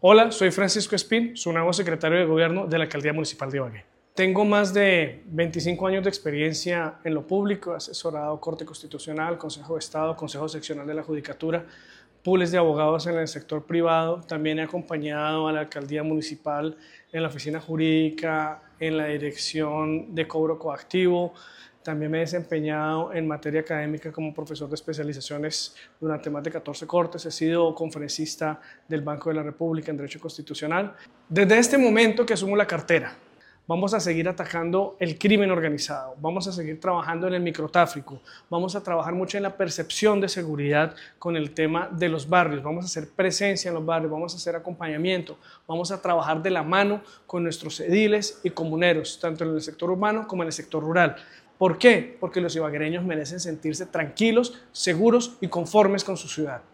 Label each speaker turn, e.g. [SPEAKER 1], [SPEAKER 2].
[SPEAKER 1] Hola, soy Francisco Espín, su nuevo secretario de Gobierno de la Alcaldía Municipal de Ibagué. Tengo más de 25 años de experiencia en lo público, he asesorado Corte Constitucional, Consejo de Estado, Consejo Seccional de la Judicatura, pools de abogados en el sector privado. También he acompañado a la Alcaldía Municipal en la oficina jurídica, en la dirección de cobro coactivo. También me he desempeñado en materia académica como profesor de especializaciones durante más de 14 cortes. He sido conferencista del Banco de la República en Derecho Constitucional. Desde este momento que asumo la cartera, vamos a seguir atacando el crimen organizado, vamos a seguir trabajando en el microtráfico, vamos a trabajar mucho en la percepción de seguridad con el tema de los barrios, vamos a hacer presencia en los barrios, vamos a hacer acompañamiento, vamos a trabajar de la mano con nuestros ediles y comuneros, tanto en el sector urbano como en el sector rural. ¿Por qué? Porque los ibaguereños merecen sentirse tranquilos, seguros y conformes con su ciudad.